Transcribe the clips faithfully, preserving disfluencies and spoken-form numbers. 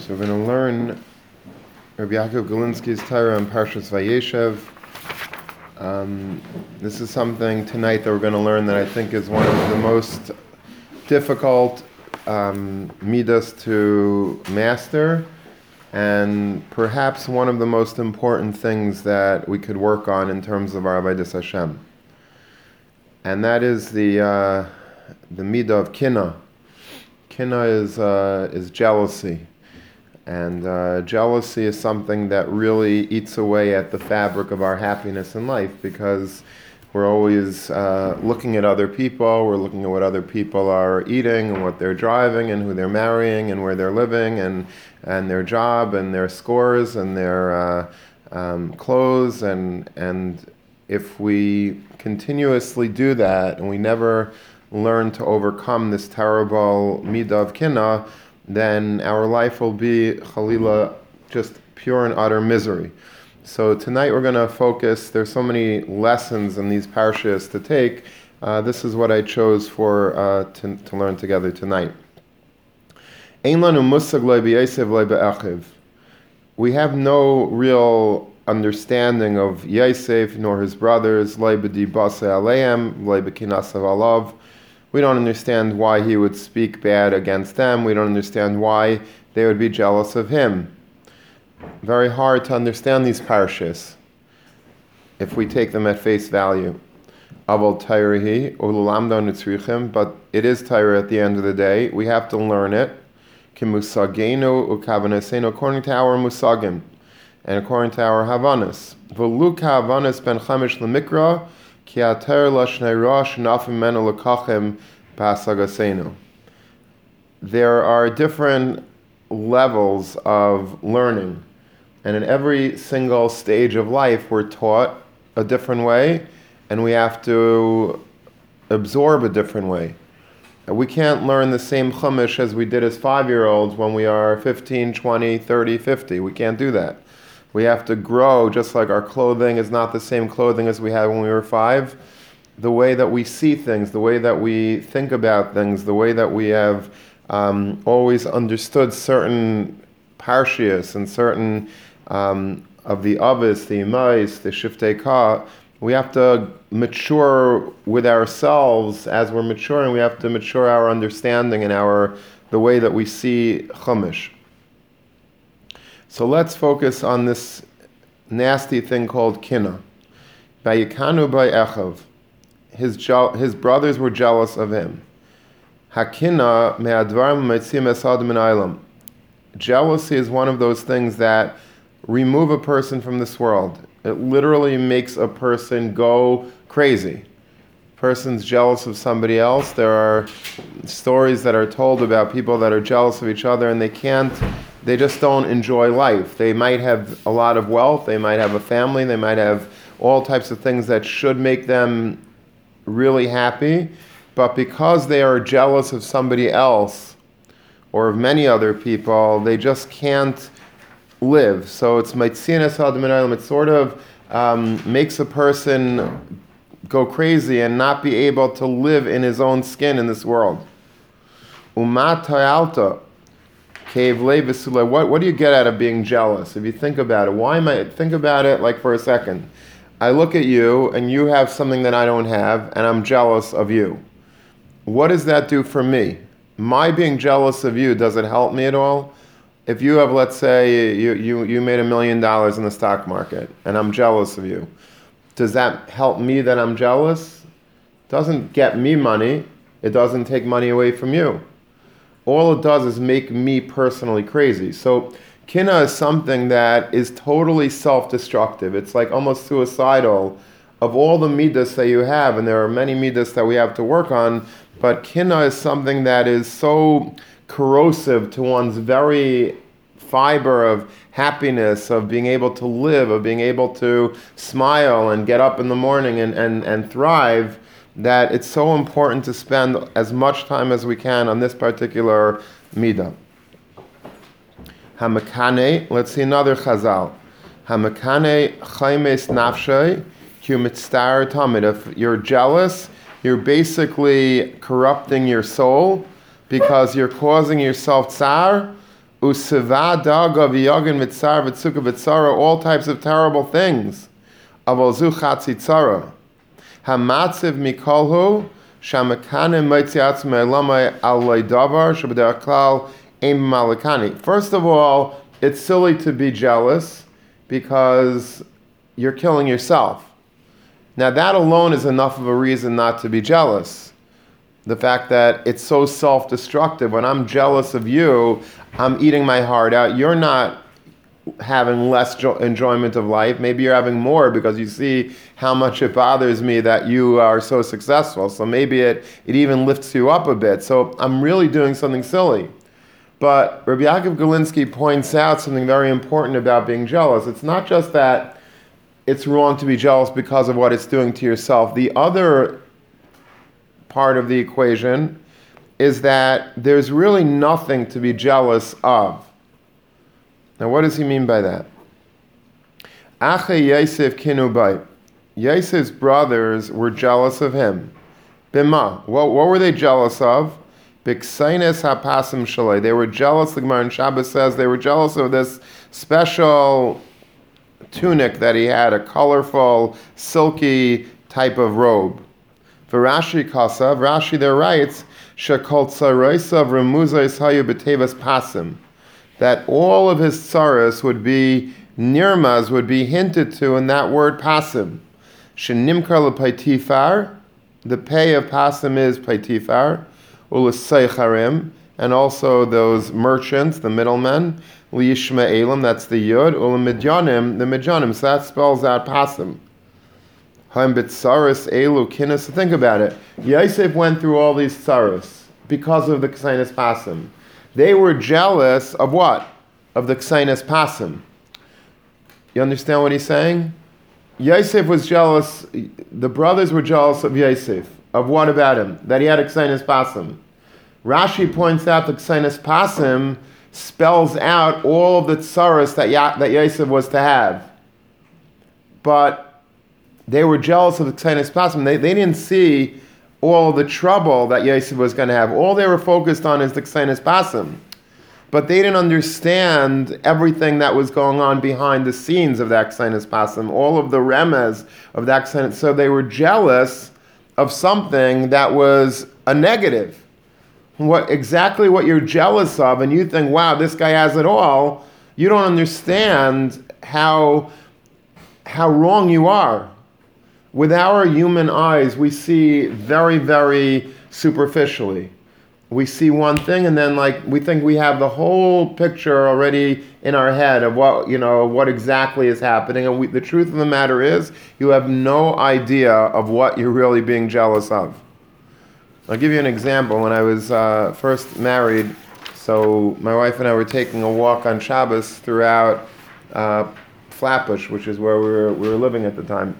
So we're going to learn Rabbi Yaakov Galinsky's Torah on Parshas Vayeshev. Um, this is something tonight that we're going to learn that I think is one of the most difficult um, midas to master, and perhaps one of the most important things that we could work on in terms of our Avodas Hashem. And that is the uh, the midah of kinna. Kinna is uh, is jealousy. And uh, jealousy is something that really eats away at the fabric of our happiness in life, because we're always uh, looking at other people, we're looking at what other people are eating and what they're driving and who they're marrying and where they're living and, and their job and their scores and their uh, um, clothes. And, and if we continuously do that and we never learn to overcome this terrible midah of kinna, then our life will be, Chalila, just pure and utter misery. So tonight we're going to focus, there's so many lessons in these parshas to take. Uh, this is what I chose for uh, to, to learn together tonight. Ein lanu musag lo b'Yosef lo b'Achiv. We have no real understanding of Yosef nor his brothers, lo b'dibasei aleim, lo b'kinasav alav. We don't understand why he would speak bad against them. We don't understand why they would be jealous of him. Very hard to understand these parshas if we take them at face value. Aval Tairahi ululamdo nitzrichim, but it is Taira at the end of the day. We have to learn it. Kimusagenu ukavanasenu, according to our musagim and according to our havanas. V'lu havanas ben chamish lemikra. There are different levels of learning, and in every single stage of life we're taught a different way, and we have to absorb a different way. We can't learn the same chumash as we did as five-year-olds when we are fifteen, twenty, thirty, fifty. We can't do that. We have to grow, just like our clothing is not the same clothing as we had when we were five. The way that we see things, the way that we think about things, the way that we have um, always understood certain parshias and certain um, of the avis, the imais, the shiftei ka, we have to mature with ourselves. As we're maturing, we have to mature our understanding and our the way that we see chumash. So let's focus on this nasty thing called kinna. Vayikanu by Echav. His his brothers were jealous of him. Hakinna me'advarim metzim esad min ha'olam. Jealousy is one of those things that remove a person from this world. It literally makes a person go crazy. Person's jealous of somebody else. There are stories that are told about people that are jealous of each other, and they can't, they just don't enjoy life. They might have a lot of wealth, they might have a family, they might have all types of things that should make them really happy, but because they are jealous of somebody else or of many other people, they just can't live. So it's Maitzin Esad Min Ha'olam. It sort of um, makes a person go crazy and not be able to live in his own skin in this world. Umat Hayalta, Cave Levisula. What what do you get out of being jealous? If you think about it, why am I? Think about it like for a second. I look at you and you have something that I don't have, and I'm jealous of you. What does that do for me? My being jealous of you, does it help me at all? If you have, let's say, you you you made a million dollars in the stock market, and I'm jealous of you. Does that help me that I'm jealous? It doesn't get me money. It doesn't take money away from you. All it does is make me personally crazy. So kinna is something that is totally self-destructive. It's like almost suicidal of all the midas that you have, and there are many midas that we have to work on, but kinna is something that is so corrosive to one's very fiber of happiness, of being able to live, of being able to smile and get up in the morning and, and, and thrive, that it's so important to spend as much time as we can on this particular midah. Hamakane, let's see another chazal. Hamakane chaymes nafshay ki mitztar tamid. If you're jealous, you're basically corrupting your soul because you're causing yourself tsar Useva daga v'yagin mitzar v'tzuka v'tzara, all types of terrible things. Aval zu chatzitzara. Hamatziv mikolhu, shamakanim moitziatz me'elamai aloi davar, shabedar klal ein malakani. First of all, it's silly to be jealous because you're killing yourself. Now that alone is enough of a reason not to be jealous. The fact that it's so self-destructive. When I'm jealous of you, I'm eating my heart out. You're not having less jo- enjoyment of life. Maybe you're having more because you see how much it bothers me that you are so successful. So maybe it, it even lifts you up a bit. So I'm really doing something silly. But Rabbi Yaakov Galinsky points out something very important about being jealous. It's not just that it's wrong to be jealous because of what it's doing to yourself. The other part of the equation is that there's really nothing to be jealous of. Now, what does he mean by that? Ache Yosef kinu bai. Yosef's brothers were jealous of him. Bima. What, what were they jealous of? B'ksainis hapasim shalei. They were jealous, the Gemara in Shabbos says, they were jealous of this special tunic that he had, a colorful, silky type of robe. For Rashi Kasav, Rashi there writes, Shekol tsaroisav remuzais hayu b'tevas pasim, that all of his tsaros would be, nirmaz would be hinted to in that word pasim. Shenimkar l'paitifar, the pay of pasim is paitifar, u'l'seicharim, and also those merchants, the middlemen, L'yishma'elim, that's the yud, u'l'midyanim, the midyanim, so that spells out pasim. Ha'im b'tsaris elu kinas. So think about it. Yosef went through all these tsaris because of the ksainis pasim. They were jealous of what? Of the ksainis pasim. You understand what he's saying? Yosef was jealous, the brothers were jealous of Yosef. Of what about him? That he had a ksainis pasim. Rashi points out the ksainis pasim spells out all of the tsaras that, ya- that Yosef was to have. But they were jealous of the ksainis pasim. They, they didn't see all of the trouble that Yosef was going to have. All they were focused on is the ksainis pasim. But they didn't understand everything that was going on behind the scenes of that ksainis pasim, all of the remez of that ksainis. So they were jealous of something that was a negative. What exactly what you're jealous of, and you think, wow, this guy has it all, you don't understand how, how wrong you are. With our human eyes, we see very, very superficially. We see one thing, and then like we think we have the whole picture already in our head of what, you know, what exactly is happening. And we, the truth of the matter is, you have no idea of what you're really being jealous of. I'll give you an example. When I was uh, first married, so my wife and I were taking a walk on Shabbos throughout uh, Flatbush, which is where we were, we were living at the time.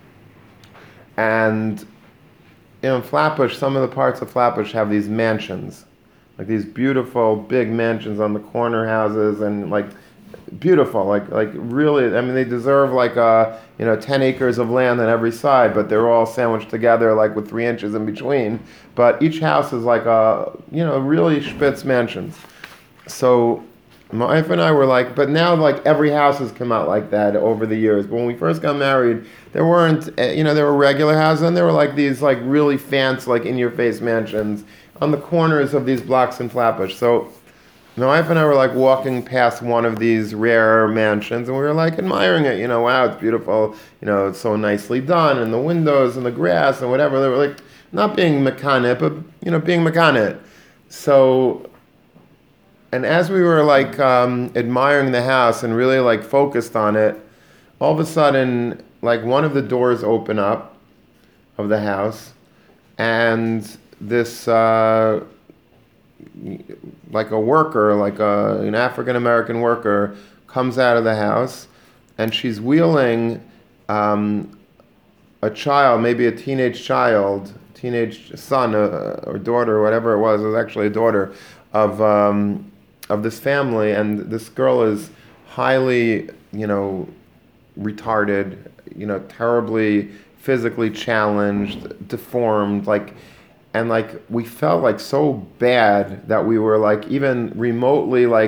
And you know, in Flatbush, some of the parts of Flatbush have these mansions, like these beautiful big mansions on the corner houses, and like beautiful, like like really. I mean, they deserve like uh you know ten acres of land on every side, but they're all sandwiched together, like with three inches in between. But each house is like a you know really spitz mansions. So my wife and I were like, but now like every house has come out like that over the years. But when we first got married, there weren't, you know, there were regular houses, and there were like these like really fancy, like in-your-face mansions on the corners of these blocks in Flatbush. So my wife and I were like walking past one of these rare mansions, and we were like admiring it. You know, wow, it's beautiful. You know, it's so nicely done, and the windows and the grass and whatever. They were like not being mekanet, but you know, being mekanet. So. And as we were like um, admiring the house and really like focused on it, all of a sudden, like one of the doors open up of the house, and this uh, like a worker, like a, an African American worker, comes out of the house, and she's wheeling um, a child, maybe a teenage child, teenage son uh, or daughter, or whatever it was. It was actually a daughter of. Um, of this family, and this girl is highly, you know, retarded, you know, terribly physically challenged, deformed, like, and like we felt like so bad that we were like even remotely like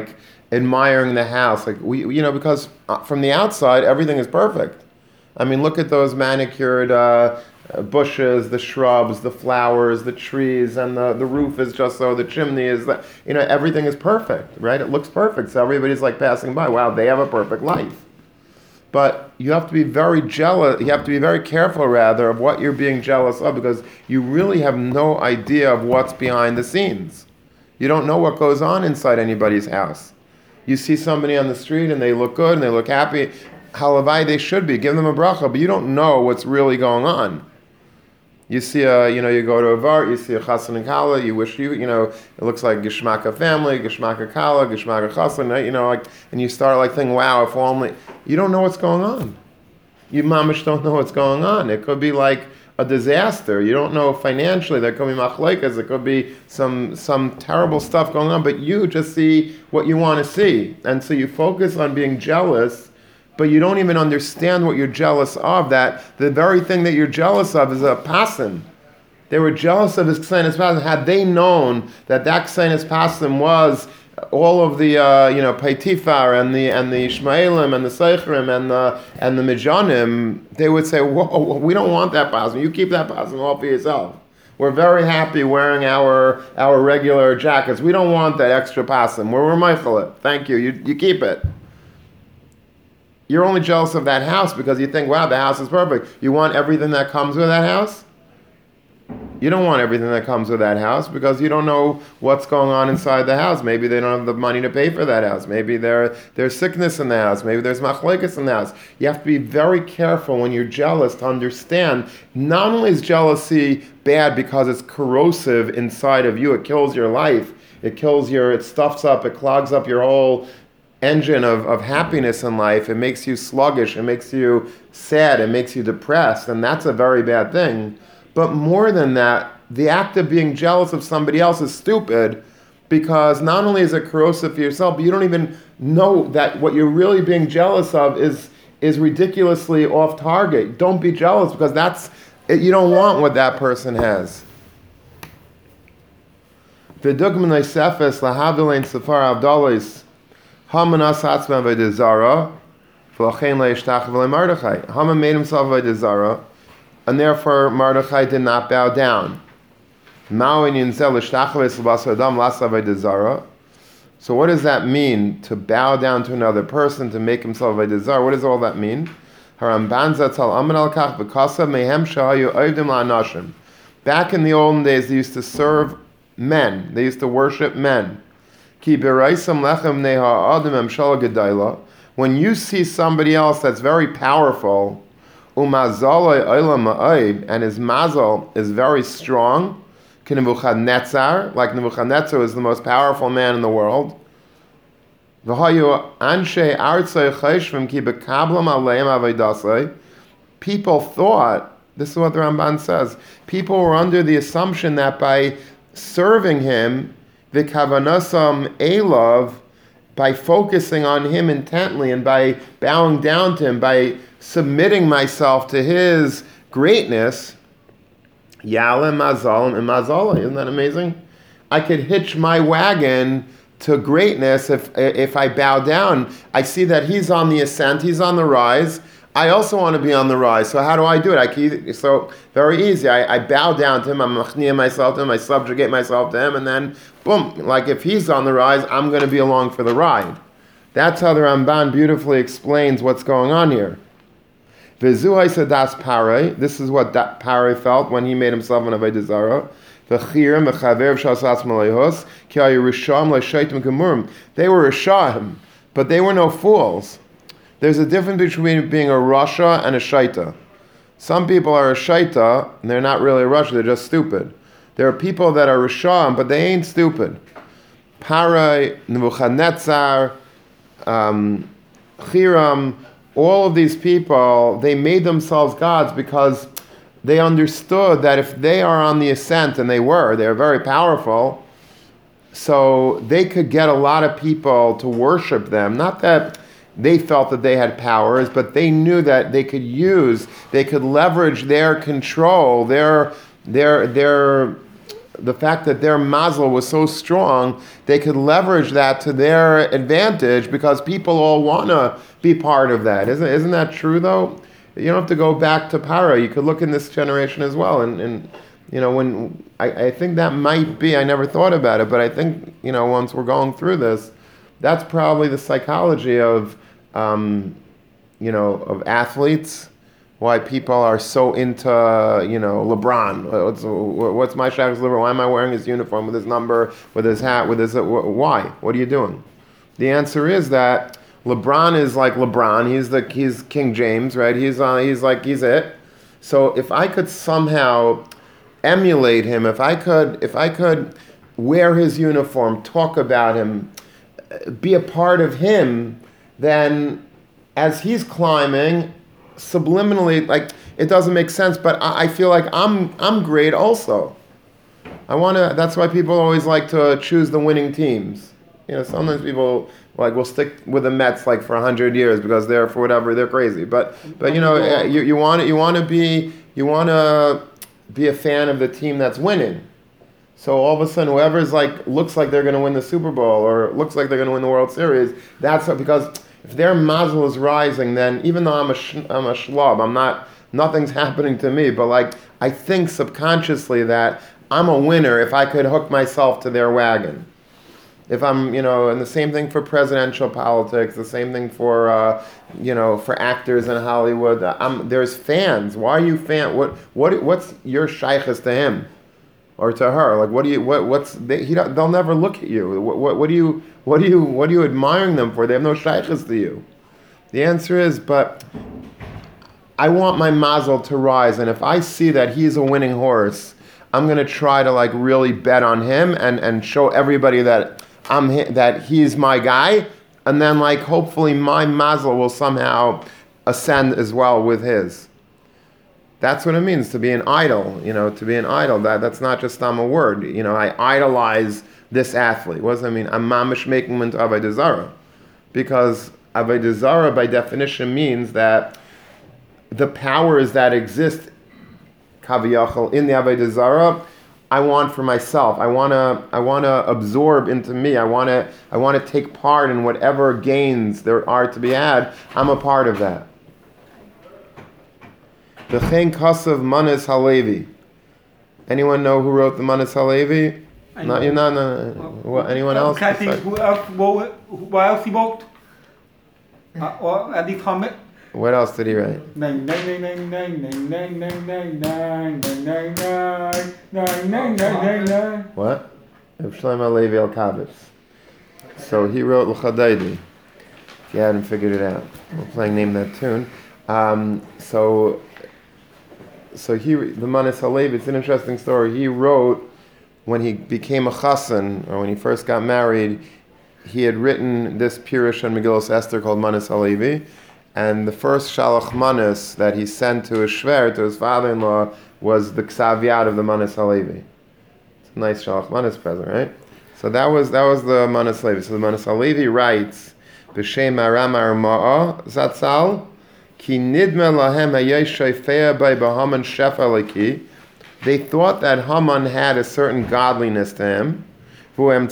admiring the house. Like we, you know, because from the outside, everything is perfect. I mean, look at those manicured uh, bushes, the shrubs, the flowers, the trees, and the, the roof is just so, the chimney is, that, you know, everything is perfect, right? It looks perfect. So everybody's like passing by, wow, they have a perfect life. But you have to be very jealous, you have to be very careful, rather, of what you're being jealous of, because you really have no idea of what's behind the scenes. You don't know what goes on inside anybody's house. You see somebody on the street and they look good and they look happy. Halavai, they should be. Give them a bracha, but you don't know what's really going on. You see a, you know, you go to a var, you see a chassan and kala, you wish you, you know, it looks like Geshmaka family, Geshmaka kala, Geshmaka chassan, you know, like, and you start like thinking, wow, if only, you don't know what's going on. You mamish don't know what's going on. It could be like a disaster. You don't know financially. There could be machlekes. There could be some some terrible stuff going on, but you just see what you want to see. And so you focus on being jealous, but you don't even understand what you're jealous of, that the very thing that you're jealous of is a pasim. They were jealous of his Ksenis Pasim. Had they known that that Ksenis Pasim was all of the, uh, you know, Peitifar and the and the Ishmaelim and the Seichrim and the and the Mijanim, they would say, whoa, we don't want that Pasim. You keep that Pasim all for yourself. We're very happy wearing our our regular jackets. We don't want that extra Pasim. We're Meichel it. Thank you. You you keep it. You're only jealous of that house because you think, wow, the house is perfect. You want everything that comes with that house? You don't want everything that comes with that house because you don't know what's going on inside the house. Maybe they don't have the money to pay for that house. Maybe there, there's sickness in the house. Maybe there's machlekes in the house. You have to be very careful when you're jealous to understand not only is jealousy bad because it's corrosive inside of you, it kills your life, it kills your, it stuffs up, it clogs up your whole engine of, of happiness in life. It makes you sluggish, it makes you sad, it makes you depressed, and that's a very bad thing. But more than that, the act of being jealous of somebody else is stupid, because not only is it corrosive for yourself, but you don't even know that what you're really being jealous of is is ridiculously off target. Don't be jealous, because that's, you don't want what that person has. V'dugman sefes lahavilein sefar avdalis Hamanas Hatzman V'Dezara, V'Lachein Le'Yishtach V'Le Haman made himself V'Dezara, and therefore Mordechai did not bow down. Ma'oin Yinzel L'Yishtach V'S'Lbas Adam Lasa V'Dezara. So what does that mean, to bow down to another person, to make himself V'Dezara? What does all that mean? Haramban Zatzal Aman Al-Kach V'Kasav Mehem Shahayu Oivdim La'anashim. Back in the olden days, they used to serve men. They used to worship men. When you see somebody else that's very powerful, and his mazal is very strong, like Nebuchadnezzar is the most powerful man in the world, people thought, this is what the Ramban says, people were under the assumption that by serving him, V'kavanasam Elov, by focusing on him intently and by bowing down to him, by submitting myself to his greatness, Yalim Mazalim and Mazalim, isn't that amazing? I could hitch my wagon to greatness if if I bow down. I see that he's on the ascent, he's on the rise. I also want to be on the rise. So how do I do it? I can, so very easy. I, I bow down to him. I'm machniya myself to him. I subjugate myself to him, and then boom. Like if he's on the rise, I'm going to be along for the ride. That's how the Ramban beautifully explains what's going on here. V'zuhay sadas Parai. This is what that Parai felt when he made himself an avodah zarah. V'chirim v'chaver v'shasas malayhos ki ayu risham l'shaitim gemurim. They were risham, but they were no fools. There's a difference between being a Rasha and a Shaita. Some people are a Shaita, and they're not really a Rasha, they're just stupid. There are people that are Risham, but they ain't stupid. Parai, Nebuchadnezzar, um, Hiram, all of these people, they made themselves gods because they understood that if they are on the ascent, and they were, they were very powerful, so they could get a lot of people to worship them. Not that they felt that they had powers, but they knew that they could use, they could leverage their control, their their their the fact that their mazel was so strong, they could leverage that to their advantage because people all want to be part of that. Isn't, isn't that true, though? You don't have to go back to Para. You could look in this generation as well. And, and you know, when I, I think that might be, I never thought about it, but I think, you know, once we're going through this, that's probably the psychology of, um, you know, of athletes, why people are so into, you know, LeBron. What's, what's my shackles LeBron? Why am I wearing his uniform with his number, with his hat, with his, why? What are you doing? The answer is that LeBron is like LeBron. He's the, he's King James, right? He's uh, he's like, he's it. So if I could somehow emulate him, if I could, if I could wear his uniform, talk about him, be a part of him, then as he's climbing, subliminally, like, it doesn't make sense, but I, I feel like I'm I'm great also. I want to, that's why people always like to choose the winning teams. You know, sometimes people like will stick with the Mets like for a hundred years because they're, for whatever, they're crazy. But but you know, you you want you want to be you want to be a fan of the team that's winning. So all of a sudden, whoever's like looks like they're going to win the Super Bowl or looks like they're going to win the World Series, that's what, because if their mazel is rising, then even though I'm a sh- I'm a schlub, I'm not, nothing's happening to me, but like I think subconsciously that I'm a winner if I could hook myself to their wagon. If I'm, you know, and the same thing for presidential politics, the same thing for, uh, you know, for actors in Hollywood. I'm, there's fans. Why are you fan? What what what's your shaykhs to him? Or to her, like, what do you, what, what's, they, he don't, they'll never look at you. What, what, what do you, what do you, what are you admiring them for? They have no shaykhs to you. The answer is, but I want my mazel to rise, and if I see that he's a winning horse, I'm gonna try to like really bet on him and, and show everybody that I'm that he's my guy, and then like hopefully my mazel will somehow ascend as well with his. That's what it means to be an idol, you know, to be an idol. That that's not just um, a word. You know, I idolize this athlete. What does that mean? I'm mamish making him into Avodah Zarah. Because Avodah Zarah, by definition, means that the powers that exist, kaviyachal, in the Avodah Zarah, I want for myself. I want to I want to absorb into me. I want to I want to take part in whatever gains there are to be had. I'm a part of that. The Chen Kasav Manas Halevi. Anyone know who wrote the Manas Halevi? Not you, no, no, no. What, anyone else? Can't think who else, who, who else he wrote? Uh, or at least Hamid. What else did he write? What? Reb Shlomo Halevi Alkabetz. So he wrote L'Chadaydi. If you hadn't figured it out, we're playing Name That Tune. Um, so. So he, the Manas Halevi, it's an interesting story. He wrote, when he became a chassan, or when he first got married, he had written this Pirush on Megillas Esther called Manas Halevi, and the first Shalach Manas that he sent to his shver, to his father-in-law, was the Ksav Yad of the Manas Halevi. It's a nice Shalach Manas present, right? So that was that was the Manas Halevi. So the Manas Halevi writes, B'Shem Aram Arma'a Zatzal, Ki nidme lahem hayesh shayfea by Bahaman shefaliki. They thought that Haman had a certain godliness to him, and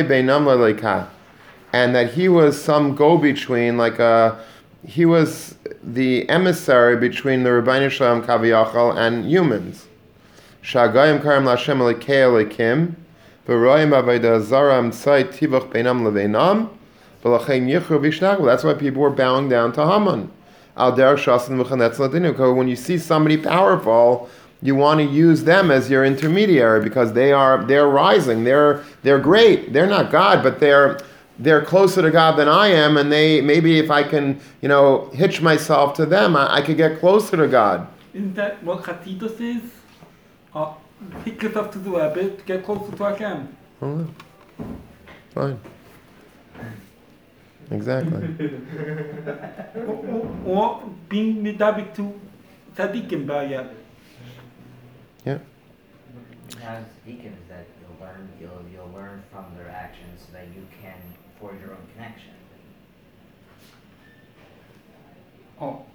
that he was some go-between, like a, he was the emissary between the Rebbeinu Shalom Kaviyachal and humans. Shagayim karim l'Hashem elikei elikim, v'roim avodah zara amtzai tivach beinam leveinam, v'lachein yichru v'ishnaglu. That's why people were bowing down to Haman. Al derech shasan v'chanetz ladinu. When you see somebody powerful, you want to use them as your intermediary because they are they're rising. They're they're great. They're not God, but they're they're closer to God than I am, and they maybe if I can, you know, hitch myself to them, I, I could get closer to God. Isn't that what Chasidus is? Uh, hitch yourself to the rabbit to get closer to Hashem. Oh, fine. Exactly. or, or being midabik to tzaddikim b'ayah. Yeah. As deacons, that you'll learn, you'll you'll learn from their actions, so that you can forge your own connection. Oh.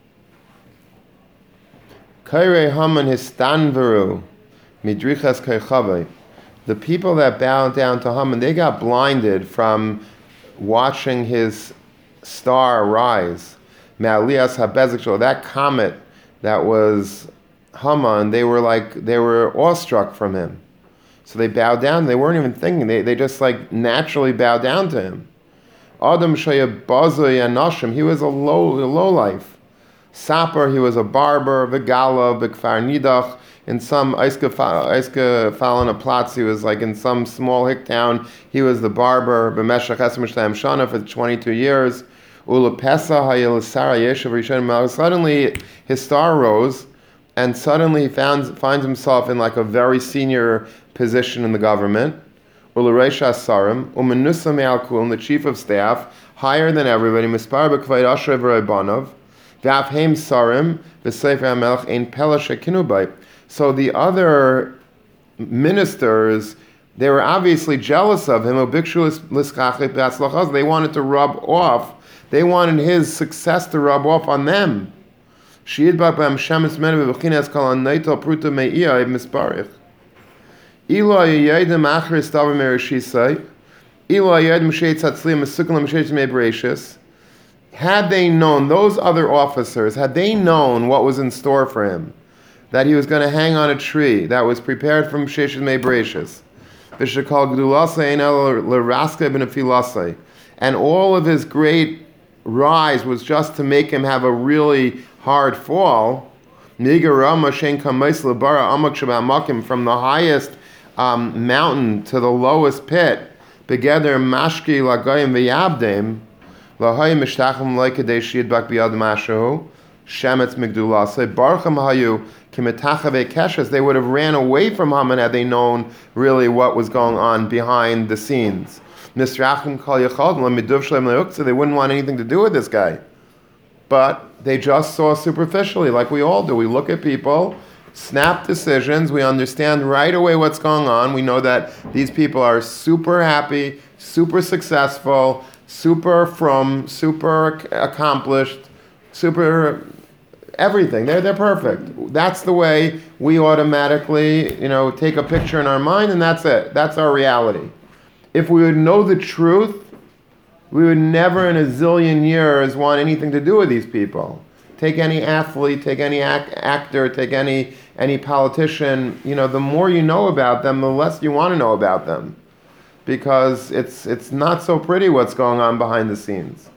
Kairei Haman histanveru midrichas kaichavei the people that bowed down to Haman, they got blinded from watching his star rise. Ma'alias habezik shelo, that comet that was Haman, they were like, they were awestruck from him. So they bowed down, they weren't even thinking, they, they just like naturally bowed down to him. Adam shaya bazoi anashim, he was a low, a low life. Sapper, he was a barber, Vigala, Bikfar Nidach, in some Eiske Falana Platz, he was like in some small hick town, he was the barber, B'meshach Esem Shlam Shana for twenty-two years. Ula Pesa Hayil Sara Yeshav Rishon. Suddenly his star rose, and suddenly he found, finds himself in like a very senior position in the government. Ula Reisha Sarim, Umenusa Me'alkul, the chief of staff, higher than everybody, Mispar B'Kvayt Ashrei V'Raybanov, V'Afheim Sarim, V'Sefer HaMelech Ein Pela Shekinu Bai. So the other ministers, they were obviously jealous of him. They wanted to rub off, they wanted his success to rub off on them. Ilo had they known, those other officers, had they known what was in store for him, that he was going to hang on a tree that was prepared from Sheshes Mei Bereshis, and all of his great rise was just to make him have a really hard fall, from the highest um, mountain to the lowest pit, together mashki lagayim v'yabdim, lahay mishtachim loikadesh yidbak biyad mashu, shemetz migdulasay, barcham hayu kimetachave keshes. They would have ran away from Haman had they known really what was going on behind the scenes. Nisrachim kol yachal lemiduv shlem leuktzah. They wouldn't want anything to do with this guy. But they just saw superficially, like we all do. We look at people, snap decisions, we understand right away what's going on. We know that these people are super happy, super successful, super from, super accomplished, super everything. They're they're perfect. That's the way we automatically, you know, take a picture in our mind, and that's it. That's our reality. If we would know the truth, we would never in a zillion years want anything to do with these people. Take any athlete, take any act, actor, take any any politician. You know, the more you know about them, the less you want to know about them, because it's it's not so pretty what's going on behind the scenes.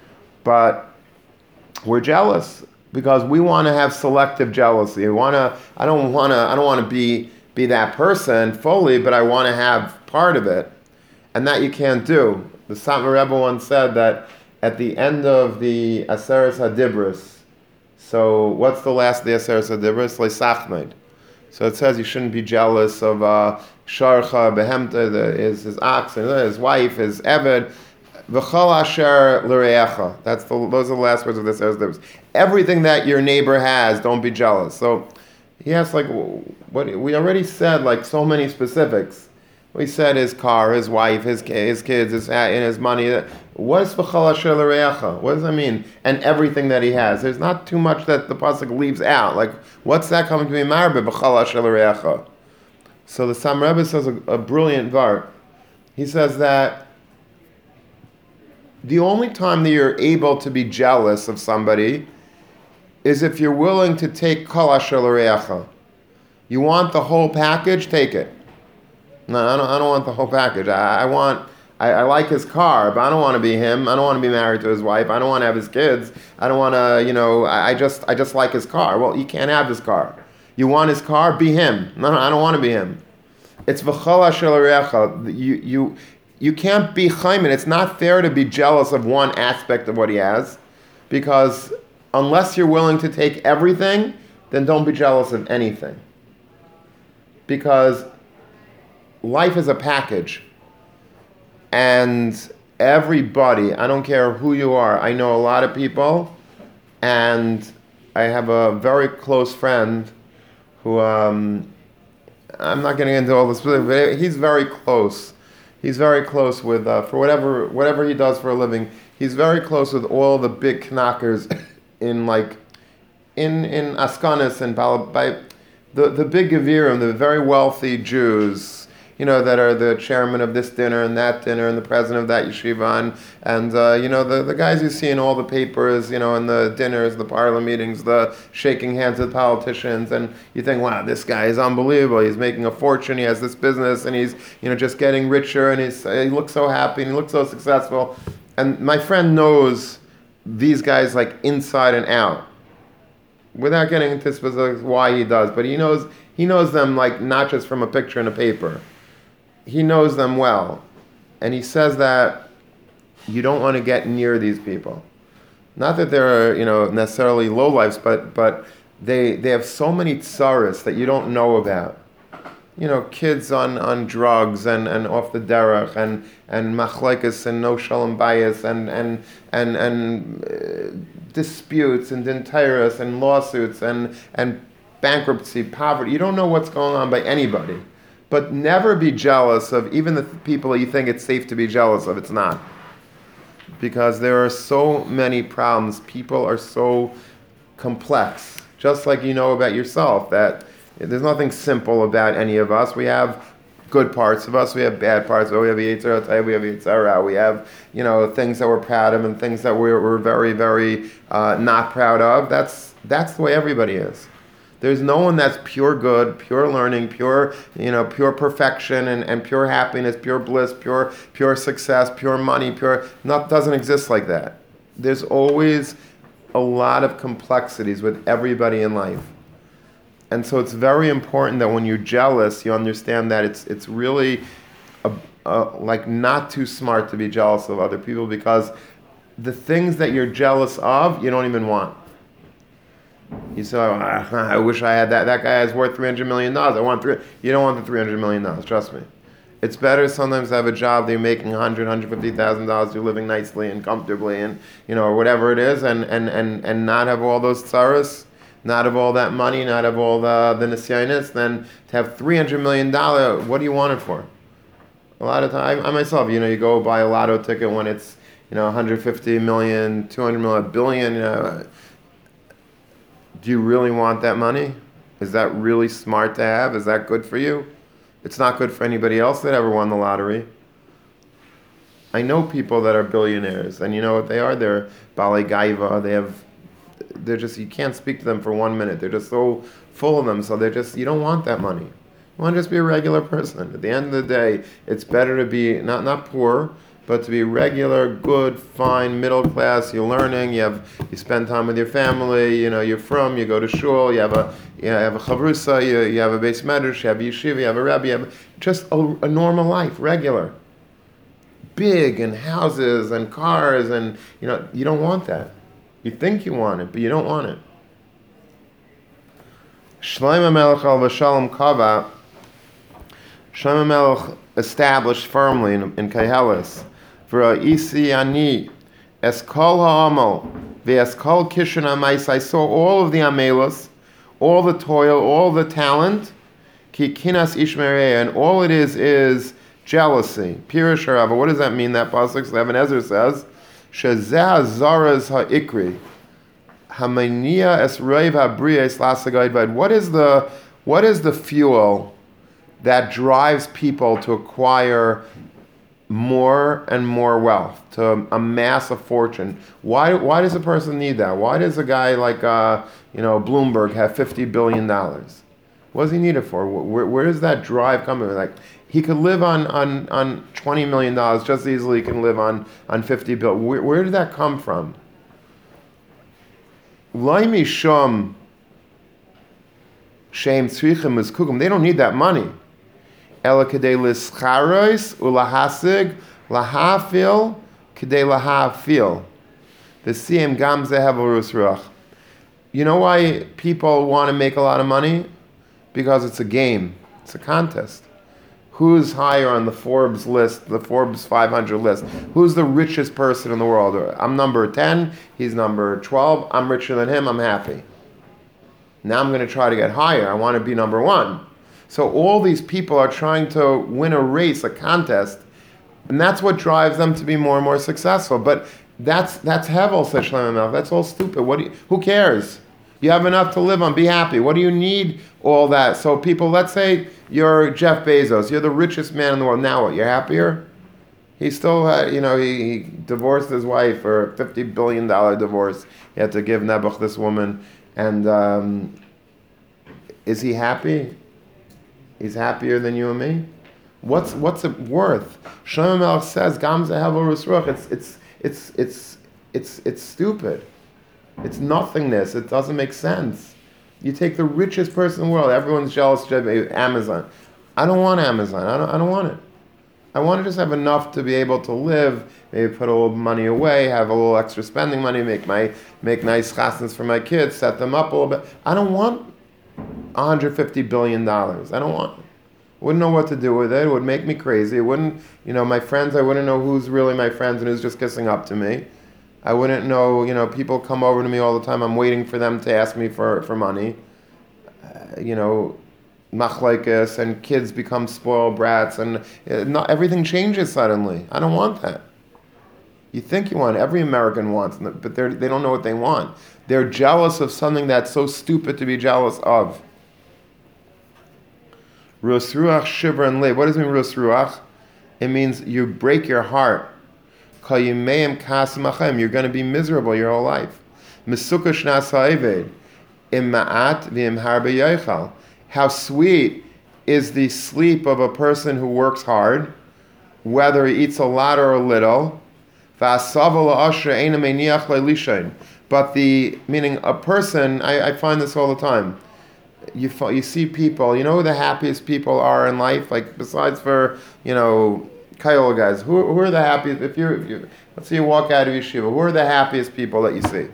But we're jealous because we want to have selective jealousy. We want to. I don't want to. I don't want to be be that person fully, but I want to have part of it, and that you can't do. The Satmar Rebbe once said that at the end of the Aseres HaDibros, so what's the last of the Aseres HaDibros? Leisachmeid. So it says you shouldn't be jealous of uh, Sharcha, Behemta, his, his ox, his wife, his Eved, V'chol asher l'reacha. That's the, those are the last words of the Aseres HaDibros. Everything that your neighbor has, don't be jealous. So he asked, like, what we already said, like so many specifics. We said his car, his wife, his his kids, his and his money. What is v'chol asher l'reacha? What does that mean? And everything that he has. There's not too much that the pasuk leaves out. Like, what's that coming to be marbe v'chol asher l'reacha? So the Satmar Rebbe says a, a brilliant var. He says that the only time that you're able to be jealous of somebody is if you're willing to take kol asher l'reacha. You want the whole package, take it. No, I don't. I don't want the whole package. I, I want. I, I like his car, but I don't want to be him. I don't want to be married to his wife. I don't want to have his kids. I don't want to. You know. I, I just. I just like his car. Well, you can't have his car. You want his car? Be him. No, no. I don't want to be him. It's v'chol asher l'reacha. You you you can't be chaymin. It's not fair to be jealous of one aspect of what he has, because unless you're willing to take everything, then don't be jealous of anything. Because life is a package, and everybody, I don't care who you are, I know a lot of people, and I have a very close friend who, um, I'm not getting into all the specifics, but he's very close. He's very close with, uh, for whatever whatever he does for a living, he's very close with all the big knockers in, like, in in Askanis and Bal- by the, the big Gevirim, the very wealthy Jews, you know, that are the chairman of this dinner and that dinner and the president of that yeshiva and, and uh, you know, the, the guys you see in all the papers, you know, in the dinners, the parlor meetings, the shaking hands with politicians, and you think, wow, this guy is unbelievable. He's making a fortune. He has this business, and he's, you know, just getting richer, and he's, he looks so happy, and he looks so successful. And my friend knows these guys like inside and out, without getting into specifics why he does, but he knows he knows them like not just from a picture in a paper. He knows them well, and he says that you don't want to get near these people. Not that they're, you know, necessarily lowlifes, but but they they have so many tsaras that you don't know about. You know, kids on, on drugs and, and off the derech and and machlekes and no shalom bayis and and and and uh, disputes and dinteras and lawsuits and and bankruptcy, poverty. You don't know what's going on by anybody, but never be jealous of even the people you think it's safe to be jealous of. It's not, because there are so many problems. People are so complex, just like you know about yourself that. There's nothing simple about any of us. We have good parts of us. We have bad parts. We have Yetzer Hara, we have Yetzer Hara. We have, you know, things that we're proud of and things that we're, we're very, very uh, not proud of. That's that's the way everybody is. There's no one that's pure good, pure learning, pure, you know, pure perfection and, and pure happiness, pure bliss, pure pure success, pure money, pure. Not doesn't exist like that. There's always a lot of complexities with everybody in life. And so it's very important that when you're jealous, you understand that it's it's really a, a, like not too smart to be jealous of other people, because the things that you're jealous of, you don't even want. You say, oh, I wish I had that. That guy is worth three hundred million dollars. I want three. You don't want the three hundred million dollars, trust me. It's better sometimes to have a job that you're making one hundred thousand dollars, one hundred fifty thousand dollars, you're living nicely and comfortably and, you know, or whatever it is, and, and, and, and not have all those tsaras. Not have all that money, not have all the, the nisyanis, then to have three hundred million dollars, what do you want it for? A lot of time, I myself, you know, you go buy a lotto ticket when it's, you know, one hundred fifty million, two hundred million, a billion, you know. Do you really want that money? Is that really smart to have? Is that good for you? It's not good for anybody else that ever won the lottery. I know people that are billionaires, and you know what they are? They're balei gaiva, they have They're just, you can't speak to them for one minute. They're just so full of them. So they're just, you don't want that money. You want to just be a regular person. At the end of the day, it's better to be not not poor, but to be regular, good, fine, middle class. You're learning. You have you spend time with your family. You know, you're from. You go to shul. You have a you know, have a chavrusa. You, you have a beis medrash. You have a yeshiva. You have a rabbi. You have just a, a normal life, regular. Big and houses and cars and you know you don't want that. You think you want it, but you don't want it. Shlomo Melech al Vashalom Kava, Shlomo Melech established firmly in, in Koheles, V'ra'isi ani es kol ha'amal ve'es kol kishon ha'mais. I saw all of the amelos, all the toil, all the talent, ki kinas ish mereh, and all it is is jealousy. Pirush Harava. What does that mean? That pasuk Even Ezer says. Shezeh zaras ha'ikri, hamania es reiv habriyes lasagayid. What is the what is the fuel that drives people to acquire more and more wealth, to amass a fortune? Why why does a person need that? Why does a guy like uh, you know Bloomberg have fifty billion dollars? What does he need it for? Where, where does that drive come from? Like, he could live on, on, on twenty million dollars just as easily he can live on, on fifty billion dollars. Where, where did that come from? Laimi shom shem tzrichim is kukum. They don't need that money. Ela kedei lischaros ulahasig lahafil kedei lahafil. The siyem gam zehev urus ruach. You know why people want to make a lot of money? Because it's a game. It's a contest. Who's higher on the Forbes list, the Forbes five hundred list? Who's the richest person in the world? I'm number ten, he's number twelve, I'm richer than him, I'm happy. Now I'm going to try to get higher, I want to be number one. So all these people are trying to win a race, a contest, and that's what drives them to be more and more successful. But that's that's Hevel, says Shlomo Melech. That's all stupid. What do you, who cares? You have enough to live on. Be happy. What do you need all that? So people, let's say you're Jeff Bezos. You're the richest man in the world. Now what? You're happier? He still had, you know, he, he divorced his wife for a fifty billion dollars divorce. He had to give Nebuch this woman. And um, is he happy? He's happier than you and me? What's what's it worth? Shlomo Melech says, "Gam zehevel rusruach." It's it's it's it's it's it's stupid. It's nothingness. It doesn't make sense. You take the richest person in the world. Everyone's jealous of Amazon. I don't want Amazon. I don't. I don't want it. I want to just have enough to be able to live. Maybe put a little money away. Have a little extra spending money. Make my make nice chasnas for my kids. Set them up a little bit. I don't want one hundred fifty billion dollars. I don't want it. Wouldn't know what to do with it. It would make me crazy. It wouldn't, you know, my friends, I wouldn't know who's really my friends and who's just kissing up to me. I wouldn't know, you know, people come over to me all the time. I'm waiting for them to ask me for, for money. Uh, you know, machlekes, and kids become spoiled brats, and uh, not everything changes suddenly. I don't want that. You think you want it. Every American wants it, but they they don't know what they want. They're jealous of something that's so stupid to be jealous of. Rus ruach shiver and lev. What does it mean, rus ruach? It means you break your heart. You're going to be miserable your whole life. How sweet is the sleep of a person who works hard, whether he eats a lot or a little. But the, meaning a person, I, I find this all the time. You you see people, you know who the happiest people are in life? Like, besides for, you know, Kiowa guys, who, who are the happiest, if you, if you, let's say you walk out of yeshiva, who are the happiest people that you see?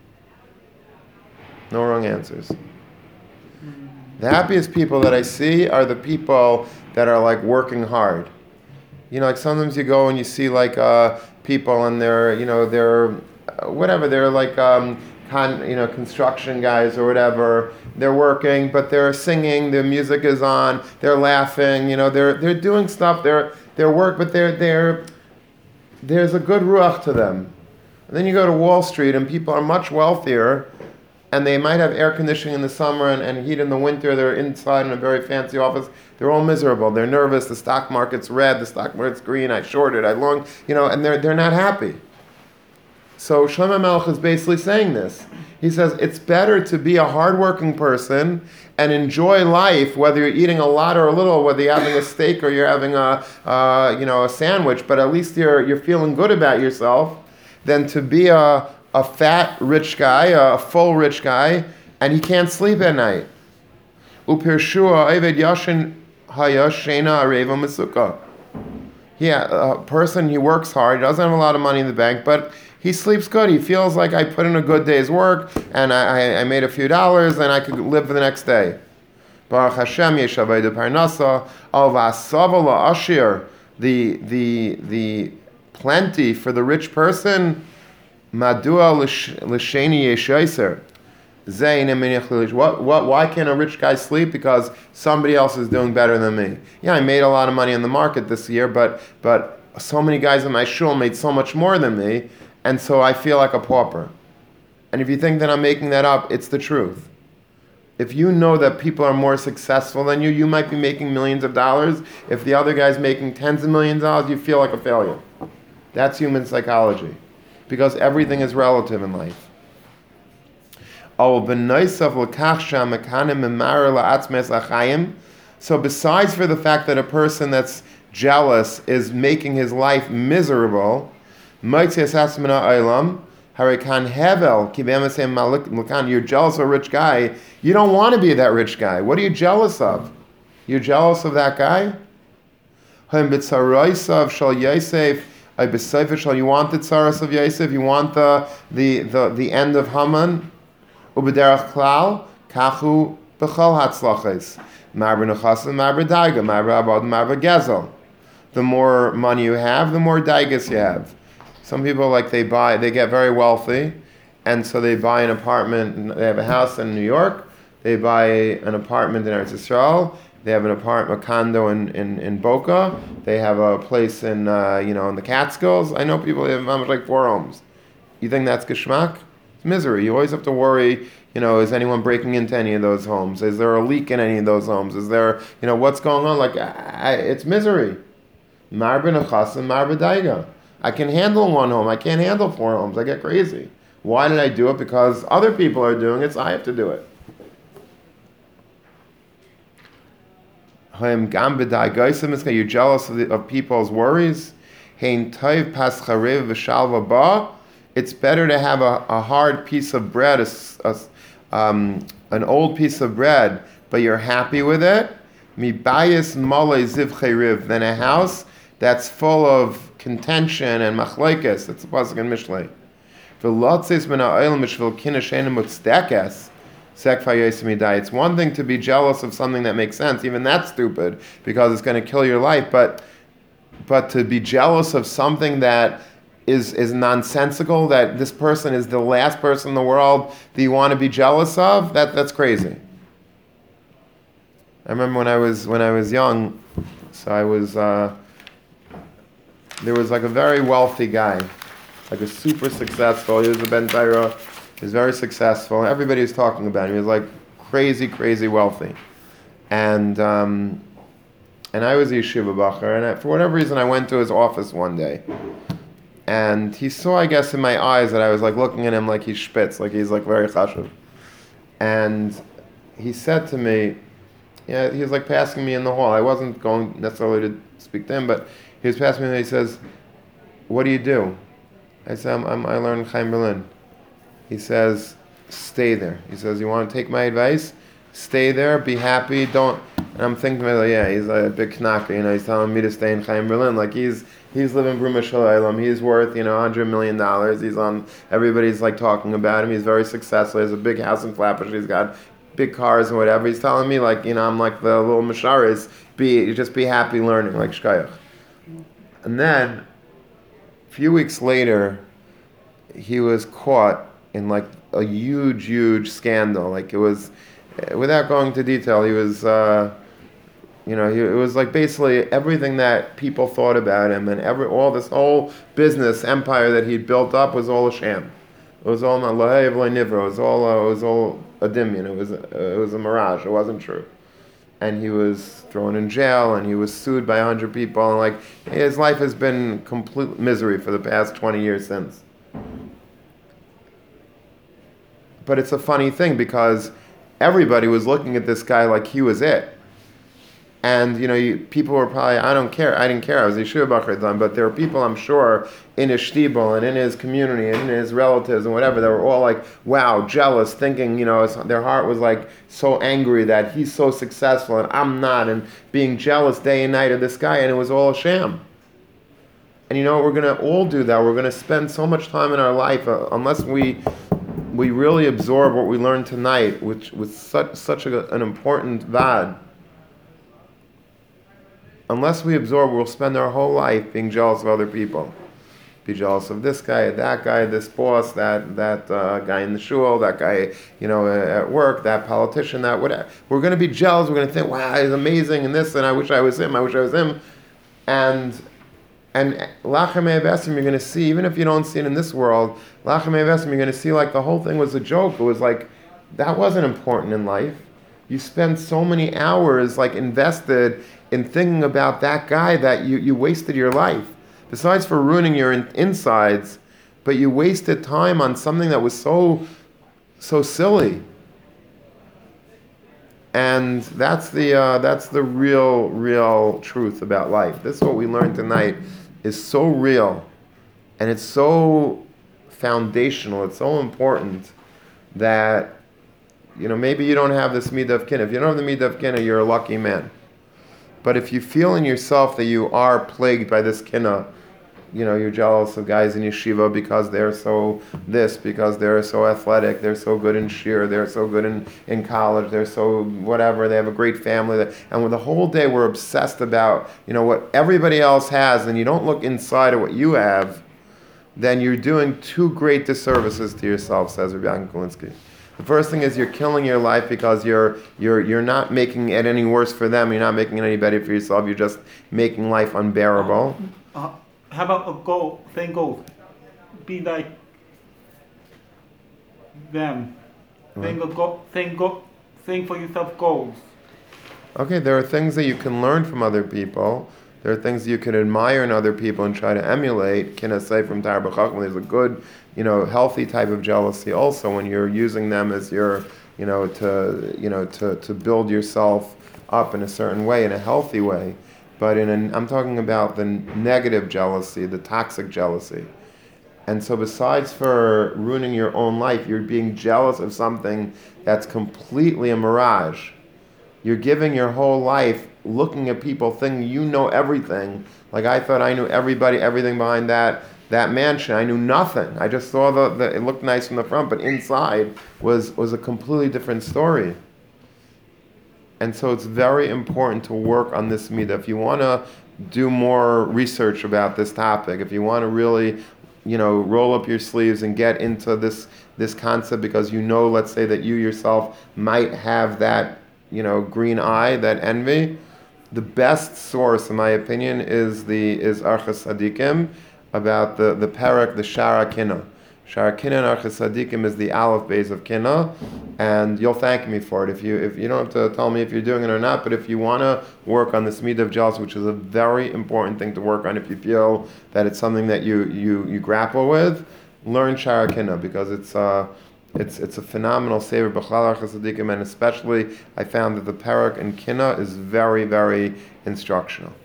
No wrong answers. The happiest people that I see are the people that are like working hard. You know, like sometimes you go and you see like uh, people and they're, you know, they're, uh, whatever, they're like, um, con, you know, construction guys or whatever. They're working, but they're singing, their music is on, they're laughing, you know, they're they're doing stuff, they're they're work, but they're they're there's a good ruach to them. And then you go to Wall Street and people are much wealthier, and they might have air conditioning in the summer and, and heat in the winter. They're inside in a very fancy office. They're all miserable. They're nervous. The stock market's red. The stock market's green. I shorted. I long. You know, and they're they're not happy. So Shlomo Melech is basically saying this. He says it's better to be a hardworking person and enjoy life, whether you're eating a lot or a little, whether you're having a steak or you're having a uh, you know a sandwich, but at least you're you're feeling good about yourself, than to be a a fat rich guy, a full rich guy, and he can't sleep at night. Yeah, a person, he works hard, he doesn't have a lot of money in the bank, but he sleeps good. He feels like I put in a good day's work, and I, I made a few dollars, and I could live for the next day. Baruch Hashem, Yeshavayda Parnasa, Al Vasavala Ashir, the the the plenty for the rich person. Madua l'sheni yeshayser. What? What? Why can't a rich guy sleep? Because somebody else is doing better than me. Yeah, I made a lot of money in the market this year, but but so many guys in my shul made so much more than me, and so I feel like a pauper. And if you think that I'm making that up, it's the truth. If you know that people are more successful than you, you might be making millions of dollars. If the other guy's making tens of millions of dollars, you feel like a failure. That's human psychology. Because everything is relative in life. So besides for the fact that a person that's jealous is making his life miserable, you're jealous of a rich guy, you don't want to be that rich guy. What are you jealous of? You're jealous of that guy? You want the tzaras of Yosef? You want the the the, the end of Haman? Ubederach klal kachu b'chol hatzlachos. Marber nechasim, marber daiga, marber abad, marber gezel. The more money you have, the more daigas you have. Some people, like, they buy, they get very wealthy, and so they buy an apartment. They have a house in New York. They buy an apartment in Eretz Yisrael. They have an apartment, a condo in, in, in Boca. They have a place in, uh, you know, in the Catskills. I know people who have like four homes. You think that's geschmack? misery. You always have to worry, you know, is anyone breaking into any of those homes? Is there a leak in any of those homes? Is there, you know, what's going on? Like, I, it's misery. Mar b'nechas and mar b'daiga. I can handle one home. I can't handle four homes. I get crazy. Why did I do it? Because other people are doing it, so I have to do it. You're jealous of, the, of people's worries. It's better to have a, a hard piece of bread, a, a, um, an old piece of bread, but you're happy with it, than a house that's full of contention and machlokes. That's the pasuk in Mishlei. It's one thing to be jealous of something that makes sense, even that's stupid, because it's going to kill your life, but but to be jealous of something that is is nonsensical, that this person is the last person in the world that you want to be jealous of, that that's crazy. I remember when I was when I was young, so I was uh, there was like a very wealthy guy, like a super successful. He was a Ben Torah. He was very successful. Everybody was talking about him. He was like crazy, crazy wealthy, and um, and I was a yeshiva bacher, and I, for whatever reason, I went to his office one day, and he saw, I guess, in my eyes that I was like looking at him like he's spitz, like he's like very chashuv, and he said to me, yeah, he was like passing me in the hall. I wasn't going necessarily to speak to him, but he was passing me and he says, "What do you do?" I said, I'm, I'm, I learned Chaim Berlin. He says, "Stay there." He says, "You want to take my advice? Stay there, be happy, don't..." And I'm thinking, like, yeah, he's a big knacker, you know, he's telling me to stay in Chaim Berlin. Like, he's he's living Bruma Shalom. He's worth, you know, one hundred million dollars. He's on, everybody's like talking about him. He's very successful. He has a big house in Flatbush. He's got big cars and whatever. He's telling me, like, you know, I'm like the little Masharis, be, just be happy learning, like Shkayach. And then, a few weeks later, he was caught in like a huge, huge scandal. Like it was, without going into detail, he was, uh, you know, he, it was like basically everything that people thought about him and every all this whole business empire that he'd built up was all a sham. It was all not lahev nivra. It was all, uh, it was all a dimion. It was, uh, it was a mirage. It wasn't true. And he was thrown in jail, and he was sued by a hundred people, and like his life has been complete misery for the past twenty years since. But it's a funny thing because everybody was looking at this guy like he was it. And, you know, you, people were probably, I don't care, I didn't care, I was a yeshiva bacher at the time, but there were people, I'm sure, in his shtibel and in his community and in his relatives and whatever, that were all like, wow, jealous, thinking, you know, their heart was like so angry that he's so successful and I'm not, and being jealous day and night of this guy, and it was all a sham. And you know, we're going to all do that. We're going to spend so much time in our life, uh, unless we we really absorb what we learned tonight, which was such, such a, an important vad. Unless we absorb, we'll spend our whole life being jealous of other people. Be jealous of this guy, that guy, this boss, that that uh, guy in the shul, that guy, you know, at work, that politician, that whatever. We're going to be jealous. We're going to think, wow, he's amazing, and this, and I wish I was him. I wish I was him. And and lachem evesim, you're going to see, even if you don't see it in this world, lachem evesim, you're going to see like the whole thing was a joke. It was like that wasn't important in life. You spend so many hours like invested in thinking about that guy that you, you wasted your life. Besides for ruining your in- insides, but you wasted time on something that was so, so silly. And that's the uh, that's the real, real truth about life. This is what we learned tonight is so real, and it's so foundational. It's so important that, you know, maybe you don't have this midah of kinah. If you don't have the midah of kinah, you're a lucky man. But if you feel in yourself that you are plagued by this kinah, you know, you're jealous of guys in yeshiva because they're so this, because they're so athletic, they're so good in shir, they're so good in, in college, they're so whatever, they have a great family. That, and with the whole day we're obsessed about, you know, what everybody else has, and you don't look inside of what you have, then you're doing two great disservices to yourself, says Rabbi Yankel Kolinsky. The first thing is you're killing your life because you're you're you're not making it any worse for them. You're not making it any better for yourself. You're just making life unbearable. Uh, uh, how about a goal? Same goal. Be like them. What? Saying, a go- saying, go- saying for yourself goals. Okay, there are things that you can learn from other people. There are things you can admire in other people and try to emulate. Can I say from Tar B'Chacham, there's a good, you know, healthy type of jealousy also when you're using them as your, you know, to, you know, to, to build yourself up in a certain way, in a healthy way. But in an, I'm talking about the negative jealousy, the toxic jealousy. And so besides for ruining your own life, you're being jealous of something that's completely a mirage. You're giving your whole life looking at people thinking you know everything. Like I thought I knew everybody, everything behind that that mansion. I knew nothing. I just saw the, the it looked nice from the front, but inside was, was a completely different story. And so it's very important to work on this midah. If you want to do more research about this topic, if you want to really, you know, roll up your sleeves and get into this this concept because you know, let's say that you yourself might have that, you know, green eye, that envy, the best source, in my opinion, is the is Archas Sadikim, about the the parak, the Shara Kina. Shara Kina and Archas Sadikim is the Aleph base of Kina, and you'll thank me for it. If you if you don't have to tell me if you're doing it or not, but if you want to work on this midah of jealousy, which is a very important thing to work on, if you feel that it's something that you you, you grapple with, learn Shara Kina because it's uh It's it's a phenomenal saver, B'chlal Archas Sadikim, and especially I found that the parak in Kina is very, very instructional.